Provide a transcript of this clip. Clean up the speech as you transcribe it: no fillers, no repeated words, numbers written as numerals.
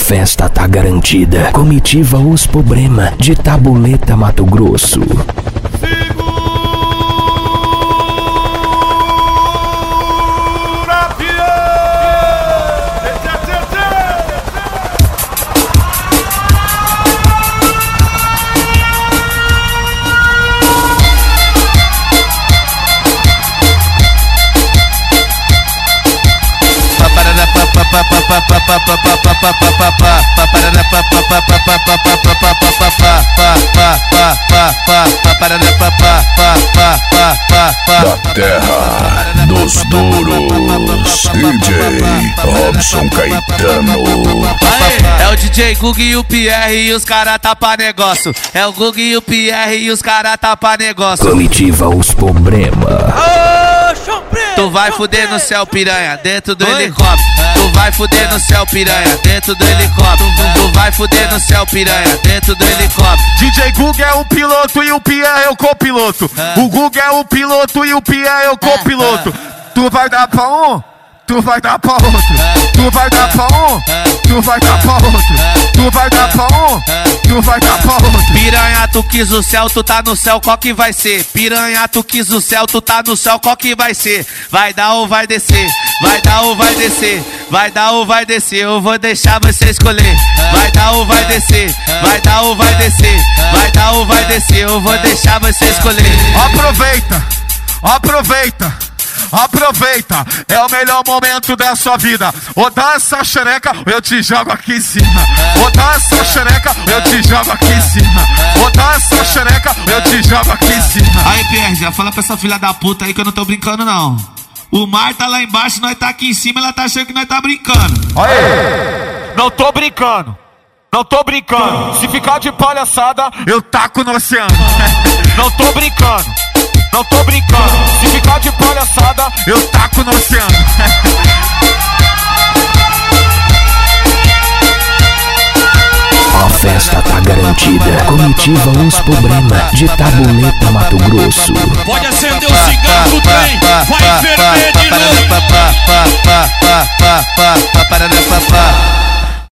festa tá garantida. Comitiva Os Problema de Tabuleta, Mato Grosso. Da terra dos duros, DJ Robson Caetano. É o DJ Gug e o Pierre e os cara tá pra negócio. É o Gug e o Pierre e os cara tá pra negócio. Comitiva Os Problema. Tu vai fuder no céu, piranha, dentro do helicóptero. Tu vai fuder no céu, piranha, dentro do helicóptero. Tu vai fuder no céu, piranha, dentro do helicóptero. DJ Gug é o piloto e o Pierre é o copiloto. O Gug é o piloto e o Pierre é o copiloto. Tu vai dar pra um, tu vai dar pra outro. Tu vai dar pra um, tu vai dar pra outro. Tu vai dar pra um, tu vai dar pra outro. Piranha, tu quis o céu, tu tá no céu, qual que vai ser? Piranha, tu quis o céu, tu tá no céu, qual que vai ser? Vai dar ou vai descer? Vai dar ou vai descer? Vai dar ou vai descer? Eu vou deixar você escolher. Vai dar ou vai descer? Vai dar ou vai descer? Vai dar ou vai descer? Eu vou deixar você escolher. Aproveita, aproveita. Aproveita, é o melhor momento da sua vida. Ou dá essa xereca, eu te jogo aqui em cima. Ou dá essa xereca, eu te jogo aqui em cima. Ou dá essa xereca, eu te jogo aqui em cima. Aí, Pierre, já fala pra essa filha da puta aí que eu não tô brincando, não. O mar tá lá embaixo, nós tá aqui em cima, ela tá achando que nós tá brincando. Aí, não tô brincando. Não tô brincando. Se ficar de palhaçada, eu taco no oceano. Não tô brincando. Não tô brincando. Se ficar de palhaçada, eu taco no oceano. A festa tá garantida. Comitiva Os Problema de Tabuleta, Mato Grosso. Pode acender o cigarro do trem, vai ferver de novo.